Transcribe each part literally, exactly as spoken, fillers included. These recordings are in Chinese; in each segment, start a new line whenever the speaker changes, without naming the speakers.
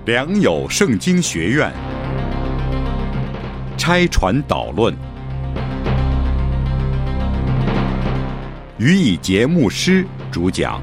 良友圣经学院拆传导论，于以节牧师主讲。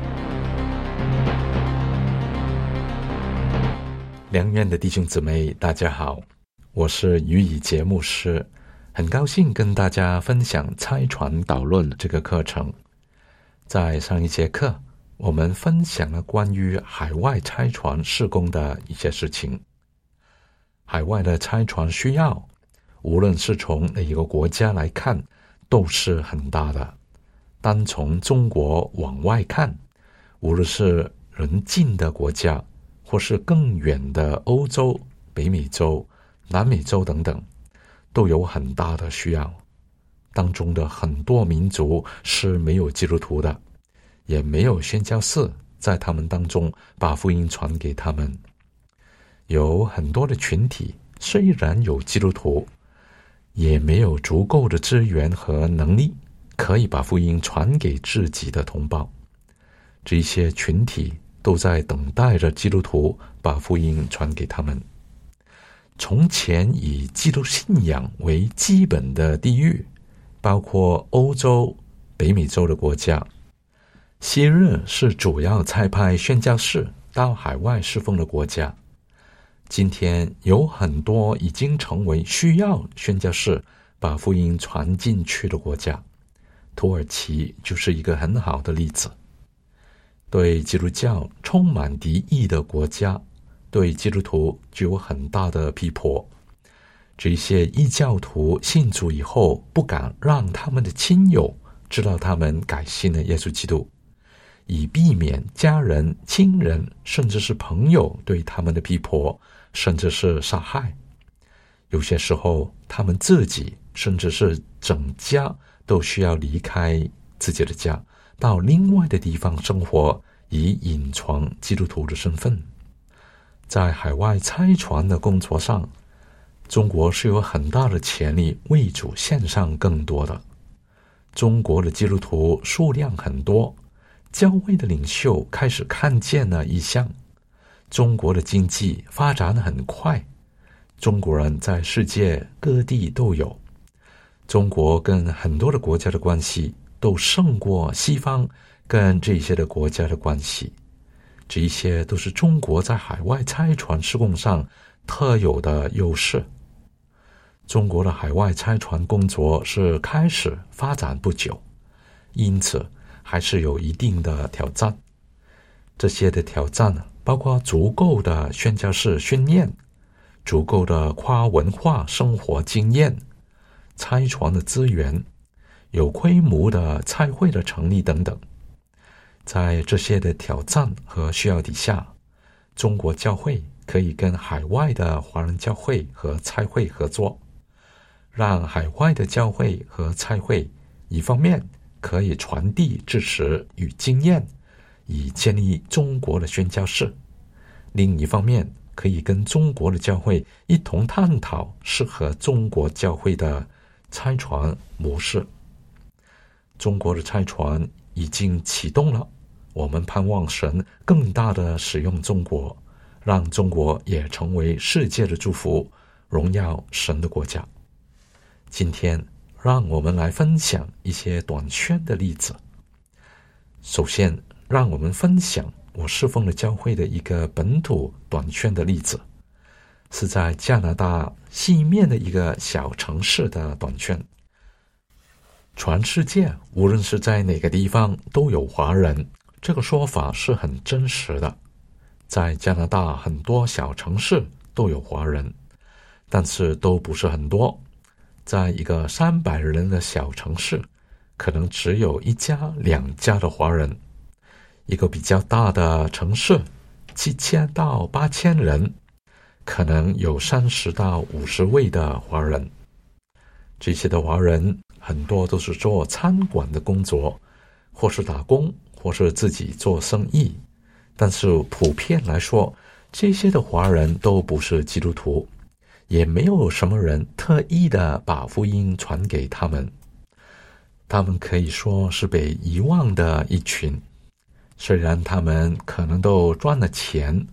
良缘的弟兄姊妹，大家好，我是于以节牧师，很高兴跟大家分享拆传导论这个课程。在上一节课，我们分享了关于海外拆传事工的一些事情。海外的拆传需要，无论是从哪一个国家来看，都是很大的。单从中国往外看，无论是邻近的国家，或是更远的欧洲、北美洲、南美洲等等，都有很大的需要。当中的很多民族是没有基督徒的，也没有宣教士在他们当中把福音传给他们。有很多的群体虽然有基督徒，也没有足够的资源和能力可以把福音传给自己的同胞。这些群体都在等待着基督徒把福音传给他们。从前以基督信仰为基本的地域，包括欧洲、北美洲的国家。昔日是主要差派宣教士到海外侍奉的国家，今天有很多已经成为需要宣教士把福音传进去的国家。土耳其就是一个很好的例子。对基督教充满敌意的国家，对基督徒就有很大的逼迫。这些异教徒信主以后，不敢让他们的亲友知道他们改信了耶稣基督，以避免家人、亲人甚至是朋友对他们的逼迫，甚至是杀害。有些时候他们自己甚至是整家都需要离开自己的家，到另外的地方生活，以隐藏基督徒的身份。在海外差传的工作上，中国是有很大的潜力为主献上更多的。中国的基督徒数量很多，教会的领袖开始看见了异象。中国的经济发展得很快，中国人在世界各地都有。中国跟很多的国家的关系都胜过西方跟这些的国家的关系。这一些都是中国在海外差传事工上特有的优势。中国的海外差传工作是开始发展不久，因此还是有一定的挑战。这些的挑战包括足够的宣教士训练，足够的跨文化生活经验，差传的资源，有规模的差会的成立等等。在这些的挑战和需要底下，中国教会可以跟海外的华人教会和差会合作，让海外的教会和差会一方面可以传递知识与经验，以建立中国的宣教士；另一方面可以跟中国的教会一同探讨适合中国教会的差传模式。中国的差传已经启动了，我们盼望神更大的使用中国，让中国也成为世界的祝福，荣耀神的国家。今天让我们来分享一些短宣的例子。首先，让我们分享我侍奉的教会的一个本土短宣的例子，是在加拿大西面的一个小城市的短宣。全世界无论是在哪个地方都有华人，这个说法是很真实的。在加拿大很多小城市都有华人，但是都不是很多。在一个三百人的小城市，可能只有一家两家的华人。一个比较大的城市，七千到八千人，可能有三十到五十位的华人。这些的华人很多都是做餐馆的工作，或是打工，或是自己做生意。但是普遍来说，这些的华人都不是基督徒，也没有什么人特意的把福音传给他们。他们可以说是被遗忘的一群。虽然他们可能都赚了钱，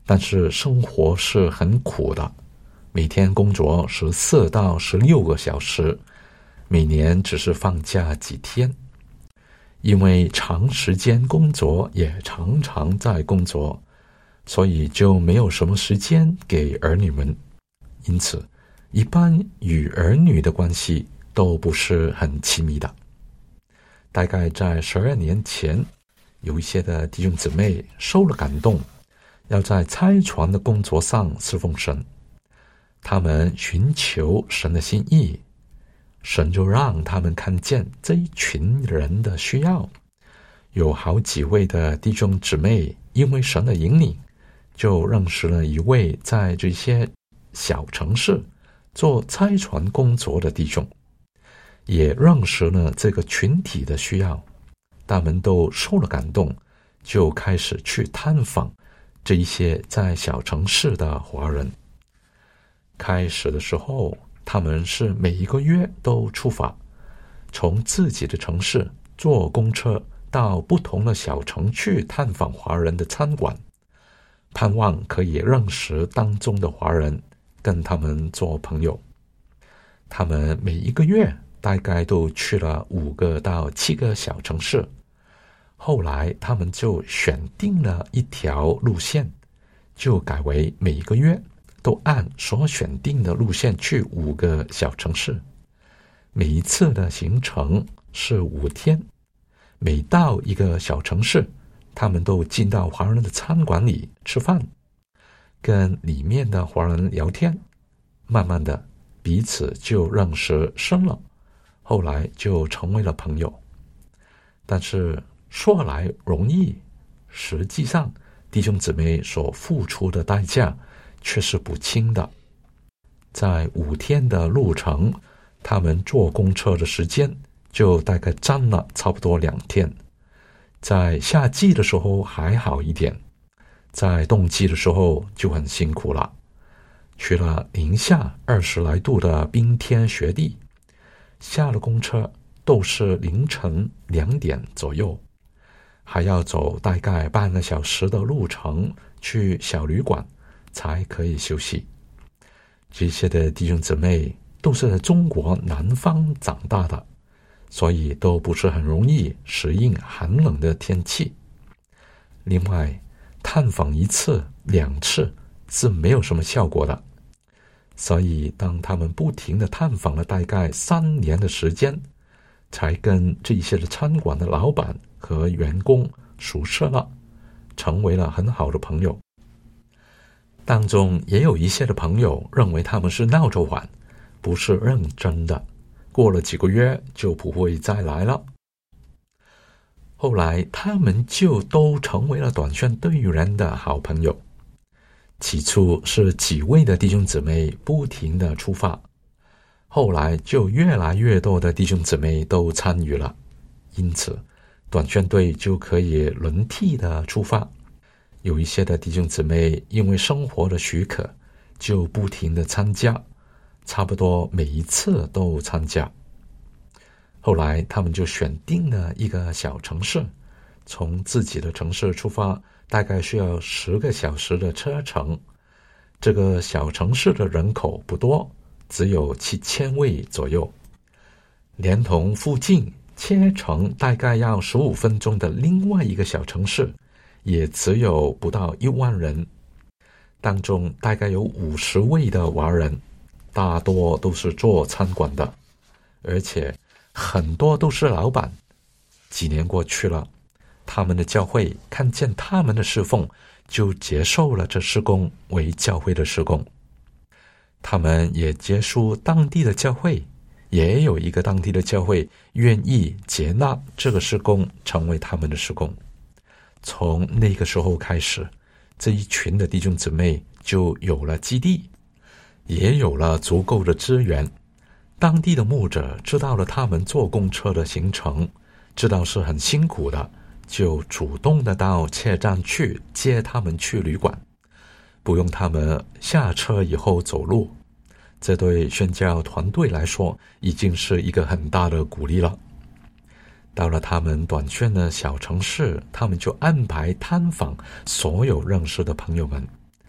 但是生活是很苦的，每天工作十四到十六个小时，每年只是放假几天。因为长时间工作，也常常在工作，所以就没有什么时间给儿女们。因此，一般与儿女的关系都不是很亲密的。大概在十二年前，有一些的弟兄姊妹受了感动，要在差传的工作上侍奉神。他们寻求神的心意，神就让他们看见这一群人的需要。有好几位的弟兄姊妹因为神的引领，就认识了一位在这些小城市做差传工作的弟兄，也认识了这个群体的需要。他们都受了感动，就开始去探访这一些在小城市的华人。开始的时候，他们是每一个月都出发，从自己的城市坐公车到不同的小城去探访华人的餐馆，盼望可以认识当中的华人，跟他们做朋友。他们每一个月大概都去了五个到七个小城市。后来他们就选定了一条路线，就改为每一个月都按所选定的路线去五个小城市。每一次的行程是五天，每到一个小城市，他们都进到华人的餐馆里吃饭，跟里面的华人聊天，慢慢的彼此就认识深了，后来就成为了朋友。但是说来容易，实际上弟兄姊妹所付出的代价却是不轻的。在五天的路程，他们坐公车的时间就大概占了差不多两天。在夏季的时候还好一点，在冬季的时候就很辛苦了。去了零下二十来度的冰天雪地，下了公车都是凌晨两点左右，还要走大概半个小时的路程去小旅馆才可以休息。这些的弟兄姊妹都是在中国南方长大的，所以都不是很容易适应寒冷的天气。另外，探访一次两次是没有什么效果的，所以当他们不停地探访了大概三年的时间，才跟这些的餐馆的老板和员工熟识了，成为了很好的朋友。当中也有一些的朋友认为他们是闹着玩，不是认真的，过了几个月就不会再来了。后来他们就都成为了短宣队员的好朋友。起初是几位的弟兄姊妹不停的出发，后来就越来越多的弟兄姊妹都参与了，因此短宣队就可以轮替的出发。有一些的弟兄姊妹因为生活的许可，就不停的参加，差不多每一次都参加。后来他们就选定了一个小城市，从自己的城市出发，大概需要十个小时的车程。这个小城市的人口不多，只有七千位左右，连同附近切成大概要十五分钟的另外一个小城市，也只有不到一万人。当中大概有五十位的华人，大多都是做餐馆的，而且很多都是老板。几年过去了，他们的教会看见他们的侍奉，就接受了这事工为教会的事工。他们也接触当地的教会，也有一个当地的教会愿意接纳这个事工成为他们的事工。从那个时候开始，这一群的弟兄姊妹就有了基地，也有了足够的资源。当地的牧者知道了他们坐公车的行程，知道是很辛苦的，就主动的到车站去接他们去旅馆，不用他们下车以后走路。这对宣教团队来说已经是一个很大的鼓励了。到了他们短宣的小城市，他们就安排探访所有认识的朋友们，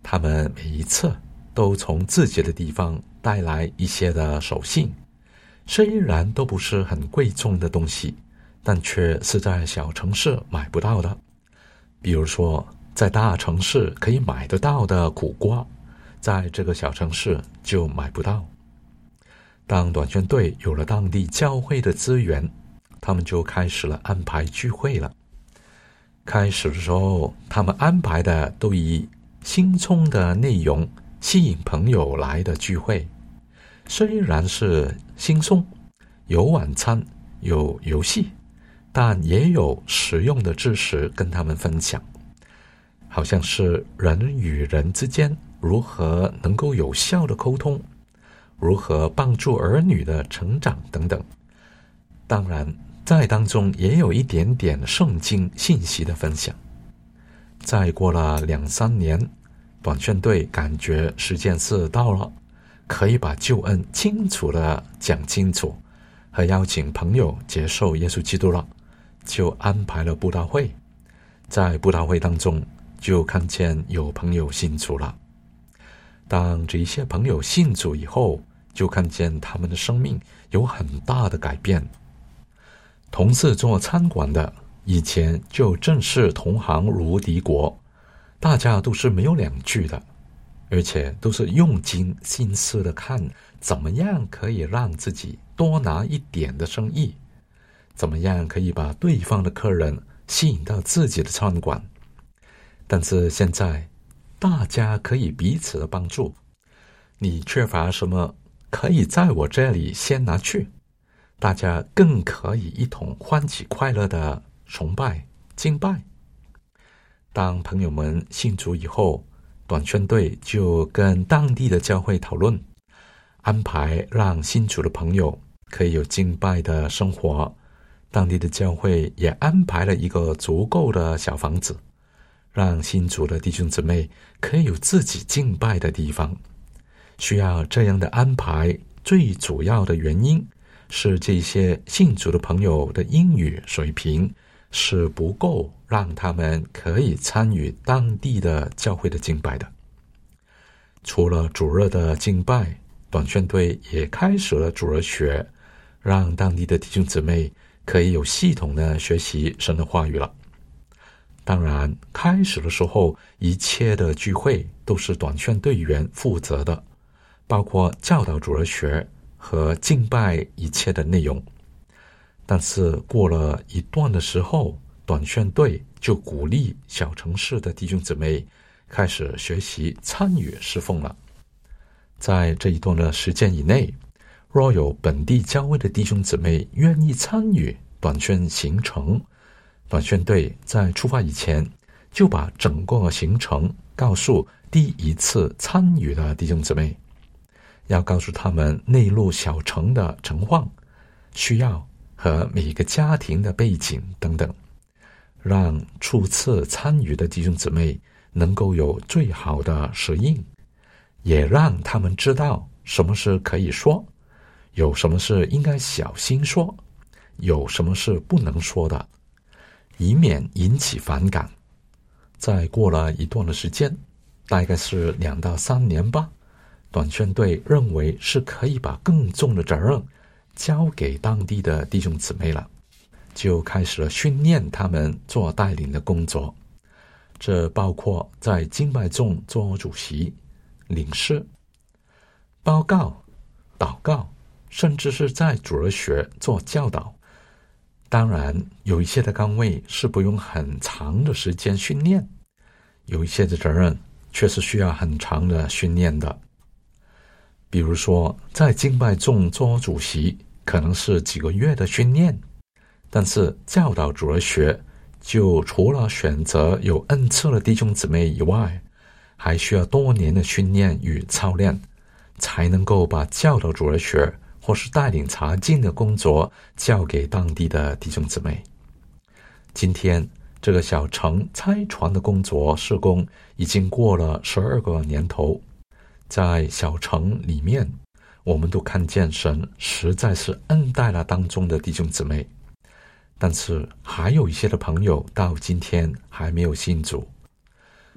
他们每一次都从自己的地方带来一些的手信，虽然都不是很贵重的东西，但却是在小城市买不到的。比如说，在大城市可以买得到的苦瓜，在这个小城市就买不到。当短宣队有了当地教会的资源，他们就开始了安排聚会了。开始的时候，他们安排的都以轻松的内容吸引朋友来的聚会。虽然是轻松，有晚餐，有游戏，但也有实用的知识跟他们分享，好像是人与人之间如何能够有效的沟通，如何帮助儿女的成长等等。当然，在当中也有一点点圣经信息的分享。再过了两三年，短宣队感觉时间是到了，可以把救恩清楚的讲清楚，和邀请朋友接受耶稣基督了，就安排了布道会。在布道会当中，就看见有朋友信主了。当这一些朋友信主以后，就看见他们的生命有很大的改变。同是做餐馆的，以前就正是同行如敌国，大家都是没有两句的，而且都是用尽心思的看怎么样可以让自己多拿一点的生意，怎么样可以把对方的客人吸引到自己的餐馆。但是现在大家可以彼此的帮助，你缺乏什么可以在我这里先拿去，大家更可以一同欢喜快乐的崇拜敬拜。当朋友们信主以后，短宣队就跟当地的教会讨论，安排让信主的朋友可以有敬拜的生活。当地的教会也安排了一个足够的小房子，让信主的弟兄姊妹可以有自己敬拜的地方。需要这样的安排，最主要的原因是这些信主的朋友的英语水平是不够让他们可以参与当地的教会的敬拜的。除了主日的敬拜，短宣队也开始了主日学，让当地的弟兄姊妹可以有系统的学习神的话语了。当然，开始的时候，一切的聚会都是短宣队员负责的，包括教导主日学和敬拜一切的内容。但是过了一段的时候，短宣队就鼓励小城市的弟兄姊妹开始学习参与侍奉了。在这一段的时间以内，若有本地教会的弟兄姊妹愿意参与短宣行程，短宣队在出发以前就把整个行程告诉第一次参与的弟兄姊妹，要告诉他们内陆小城的情况、需要和每个家庭的背景等等，让初次参与的弟兄姊妹能够有最好的适应，也让他们知道什么是可以说，有什么是应该小心说，有什么是不能说的，以免引起反感。再过了一段的时间，大概是两到三年吧，短宣队认为是可以把更重的责任交给当地的弟兄姊妹了，就开始了训练他们做带领的工作。这包括在敬拜中做主席、领事、报告、祷告，甚至是在主日学做教导。当然，有一些的岗位是不用很长的时间训练，有一些的责任却是需要很长的训练的。比如说，在敬拜中做主席，可能是几个月的训练，但是教导主日学，就除了选择有恩赐的弟兄姊妹以外，还需要多年的训练与操练，才能够把教导主日学或是带领查经的工作交给当地的弟兄姊妹。今天这个小城拆船的工作事工已经过了十二个年头，在小城里面，我们都看见神实在是恩待了当中的弟兄姊妹，但是还有一些的朋友到今天还没有信主。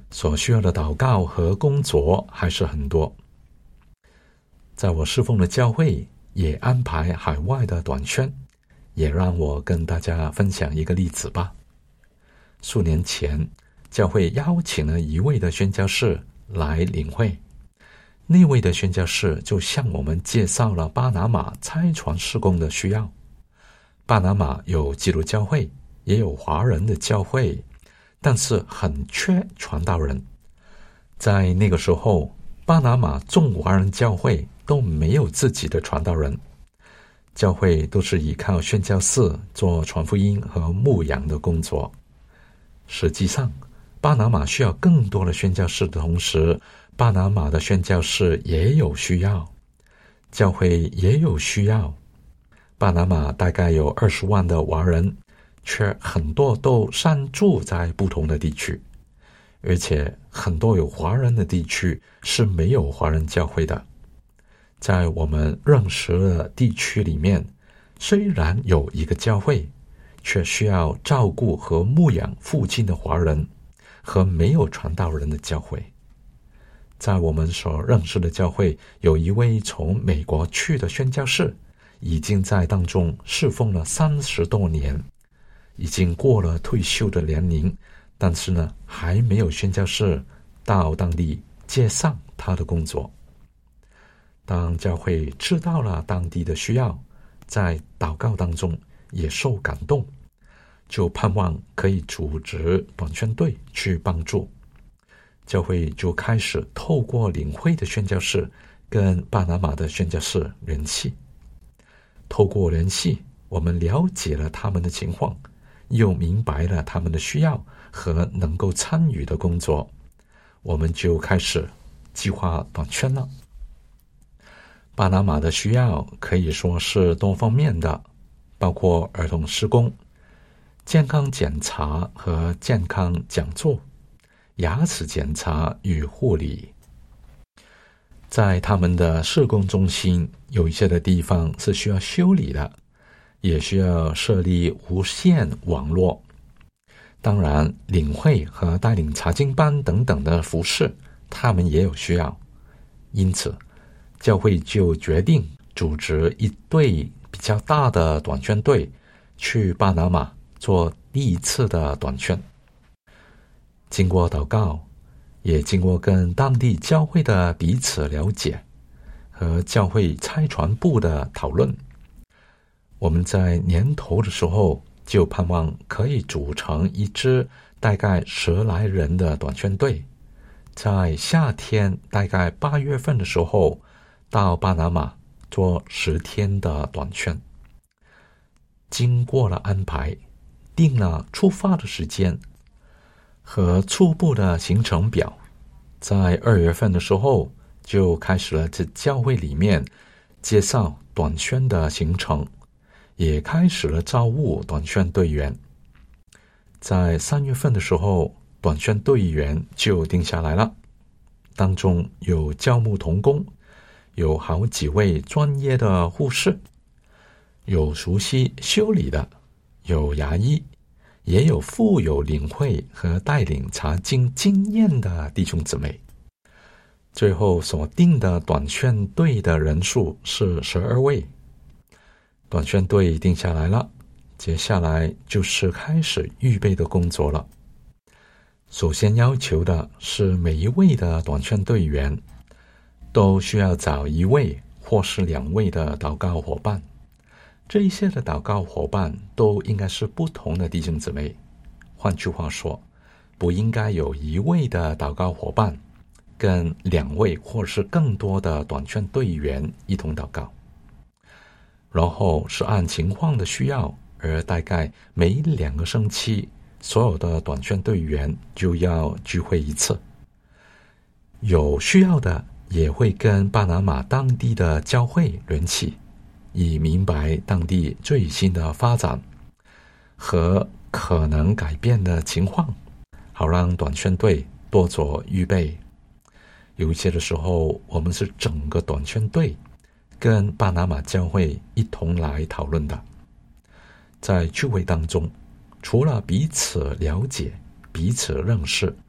所需要的祷告和工作还是很多。在我侍奉的教会也安排海外的短宣，也让我跟大家分享一个例子吧。数年前，教会邀请了一位的宣教士来领会，那位的宣教士就向我们介绍了巴拿马差传事工的需要。巴拿马有基督教会，也有华人的教会，但是很缺传道人。在那个时候，巴拿马众华人教会都没有自己的传道人，教会都是依靠宣教士做传福音和牧养的工作。实际上，巴拿马需要更多的宣教士的同时，巴拿马的宣教士也有需要，教会也有需要。巴拿马大概有二十万的华人，却很多都散住在不同的地区，而且很多有华人的地区是没有华人教会的。在我们认识的地区里面，虽然有一个教会，却需要照顾和牧养附近的华人和没有传道人的教会。在我们所认识的教会，有一位从美国去的宣教士，已经在当中侍奉了三十多年，已经过了退休的年龄，但是呢，还没有宣教士到当地接上他的工作。当教会知道了当地的需要，在祷告当中也受感动，就盼望可以组织短宣队去帮助。教会就开始透过领会的宣教士跟巴拿马的宣教士联系。透过联系，我们了解了他们的情况，又明白了他们的需要和能够参与的工作，我们就开始计划短宣了。巴拿马的需要可以说是多方面的，包括儿童施工、健康检查和健康讲座、牙齿检查与护理。在他们的事工中心，有一些的地方是需要修理的，也需要设立无线网络。当然，领会和带领查经班等等的服事，他们也有需要。因此，教会就决定组织一队比较大的短宣队去巴拿马做第一次的短宣。经过祷告，也经过跟当地教会的彼此了解和教会差传部的讨论，我们在年头的时候就盼望可以组成一支大概十来人的短宣队，在夏天大概八月份的时候到巴拿马做十天的短宣。经过了安排，定了出发的时间和初步的行程表，在二月份的时候就开始了在教会里面介绍短宣的行程，也开始了招募短宣队员。在三月份的时候，短宣队员就定下来了，当中有教牧同工，有好几位专业的护士，有熟悉修理的，有牙医，也有富有领会和带领查经经验的弟兄姊妹。最后所定的短宣队的人数是十二位。短宣队定下来了，接下来就是开始预备的工作了。首先要求的是每一位的短宣队员都需要找一位或是两位的祷告伙伴，这一些的祷告伙伴都应该是不同的弟兄姊妹。换句话说，不应该有一位的祷告伙伴跟两位或是更多的短宣队员一同祷告。然后是按情况的需要，而大概每两个星期，所有的短宣队员就要聚会一次。有需要的也会跟巴拿马当地的教会联系，以明白当地最新的发展和可能改变的情况，好让短宣队多做预备。有一些的时候，我们是整个短宣队跟巴拿马教会一同来讨论的。在聚会当中，除了彼此了解、彼此认识，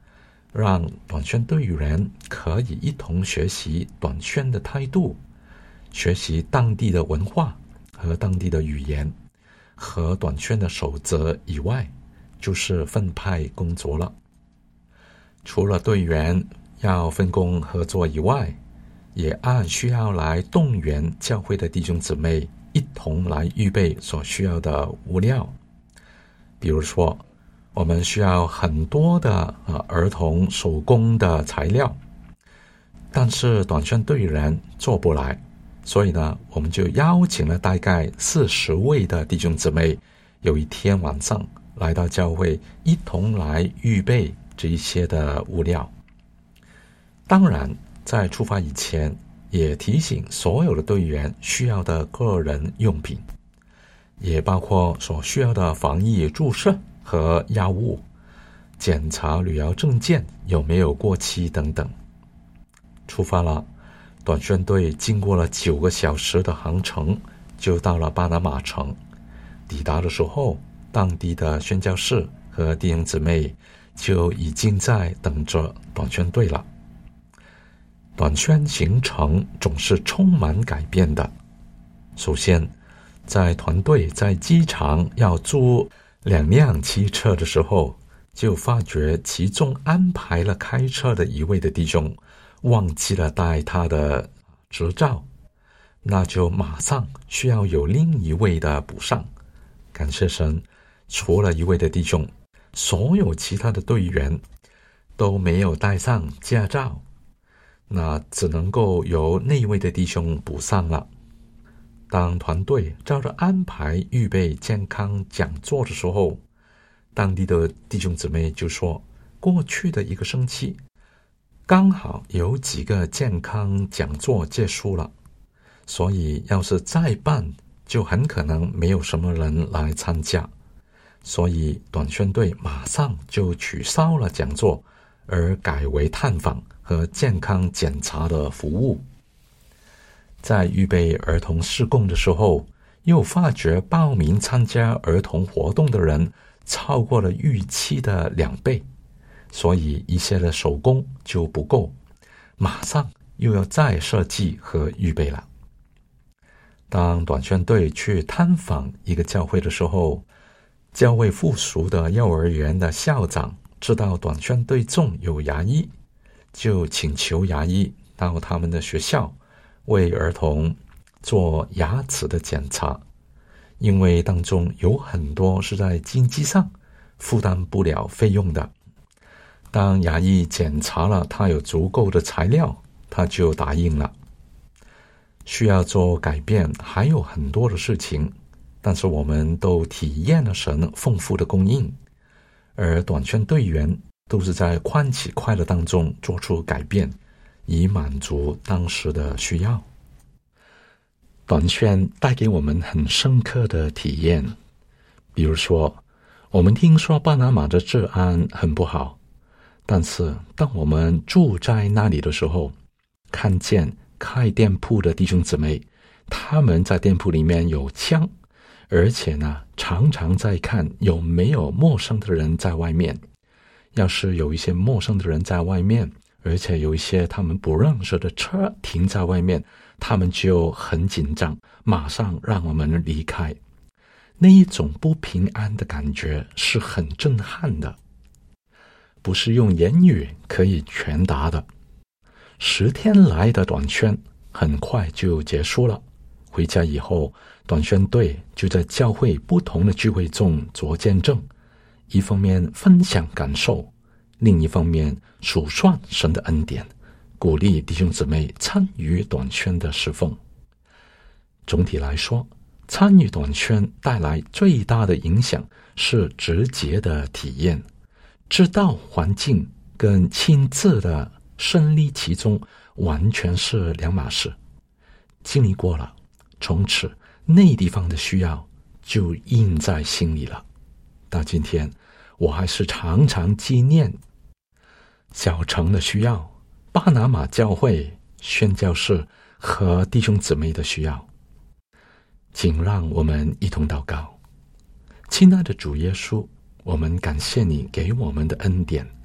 让短宣队员可以一同学习短宣的态度，学习当地的文化和当地的语言和短宣的守则以外，就是分派工作了。除了队员要分工合作以外，也按需要来动员教会的弟兄姊妹一同来预备所需要的物料。比如说，我们需要很多的、呃、儿童手工的材料，但是短宣队员做不来，所以呢，我们就邀请了大概四十位的弟兄姊妹，有一天晚上来到教会，一同来预备这一些的物料。当然，在出发以前，也提醒所有的队员需要的个人用品，也包括所需要的防疫注射和药物，检查旅游证件有没有过期等等。出发了，短宣队经过了九个小时的航程，就到了巴拿马城。抵达的时候，当地的宣教士和弟兄姊妹就已经在等着短宣队了。短宣行程总是充满改变的。首先，在团队在机场要租两辆汽车的时候，就发觉其中安排了开车的一位的弟兄忘记了带他的执照，那就马上需要有另一位的补上。感谢神，除了一位的弟兄，所有其他的队员都没有带上驾照，那只能够由那位的弟兄补上了。当团队照着安排预备健康讲座的时候，当地的弟兄姊妹就说，过去的一个星期刚好有几个健康讲座结束了，所以要是再办，就很可能没有什么人来参加，所以短宣队马上就取消了讲座，而改为探访和健康检查的服务。在预备儿童事工的时候，又发觉报名参加儿童活动的人超过了预期的两倍，所以一些的手工就不够，马上又要再设计和预备了。当短宣队去探访一个教会的时候，教会附属的幼儿园的校长知道短宣队中有牙医，就请求牙医到他们的学校为儿童做牙齿的检查，因为当中有很多是在经济上负担不了费用的。当牙医检查了他有足够的材料，他就答应了。需要做改变还有很多的事情，但是我们都体验了神丰富的供应，而短宣队员都是在欢喜快乐当中做出改变，以满足当时的需要。短宣带给我们很深刻的体验，比如说，我们听说巴拿马的治安很不好，但是当我们住在那里的时候，看见开店铺的弟兄姊妹，他们在店铺里面有枪，而且呢，常常在看有没有陌生的人在外面。要是有一些陌生的人在外面，而且有一些他们不认识的车停在外面，他们就很紧张，马上让我们离开。那一种不平安的感觉是很震撼的，不是用言语可以传达的。十天来的短宣很快就结束了，回家以后，短宣队就在教会不同的聚会中做见证，一方面分享感受，另一方面数算神的恩典，鼓励弟兄姊妹参与短宣的侍奉。总体来说，参与短宣带来最大的影响是直接的体验，知道环境跟亲自的身历其中完全是两码事。经历过了，从此那地方的需要就印在心里了。到今天，我还是常常纪念小城的需要，巴拿马教会、宣教士和弟兄姊妹的需要。请让我们一同祷告。亲爱的主耶稣，我们感谢你给我们的恩典，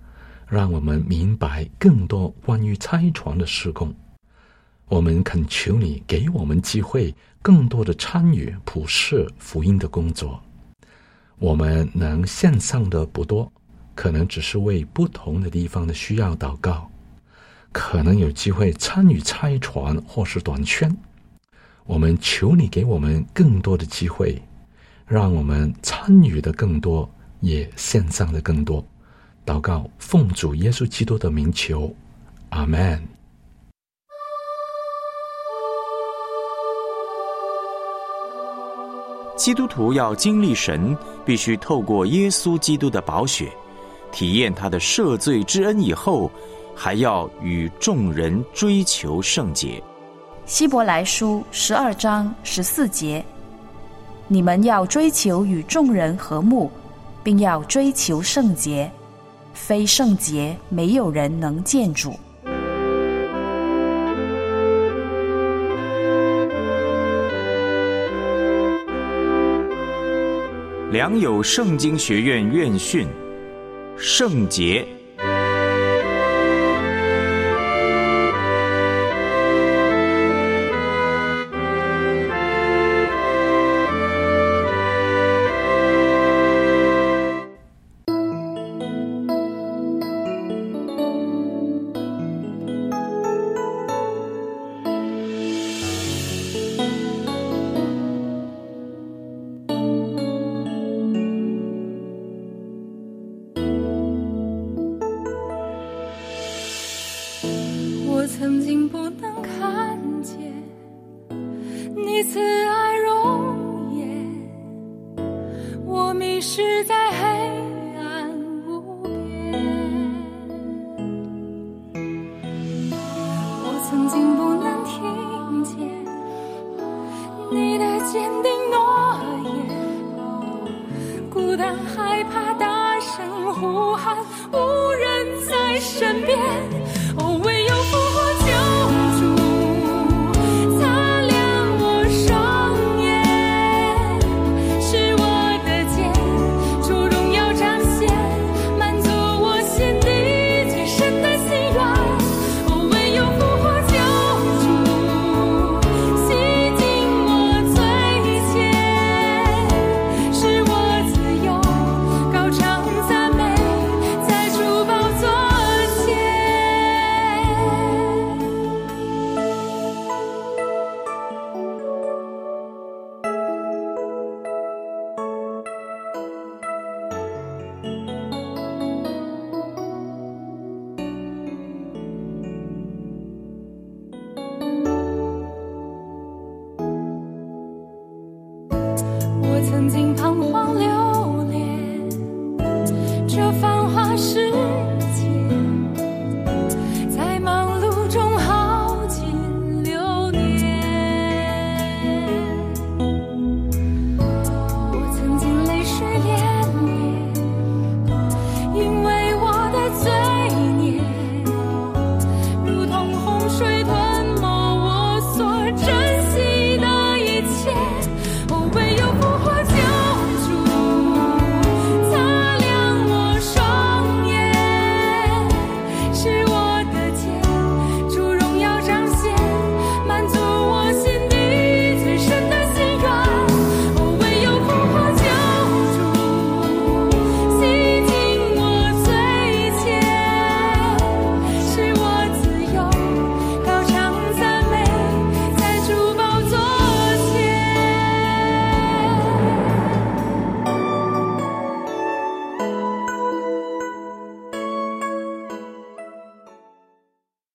让我们明白更多关于差传的事工。我们恳求你给我们机会，更多的参与普世福音的工作。我们能线上的不多，可能只是为不同的地方的需要祷告，可能有机会参与差传或是短宣。我们求你给我们更多的机会，让我们参与的更多，也线上的更多。祷告奉主耶稣基督的名求，阿们。
基督徒要经历神，必须透过耶稣基督的宝血，体验他的赦罪之恩以后，还要与众人追求圣洁。
希伯来书十二章十四节，你们要追求与众人和睦，并要追求圣洁，非圣洁没有人能见主。
良友圣经学院院训，圣洁。
曾经不能看见你慈爱容颜，我迷失在黑暗无边。我曾经不能听见你的坚定诺言，孤单害怕大声呼喊，无人在身边。哦，唯有复活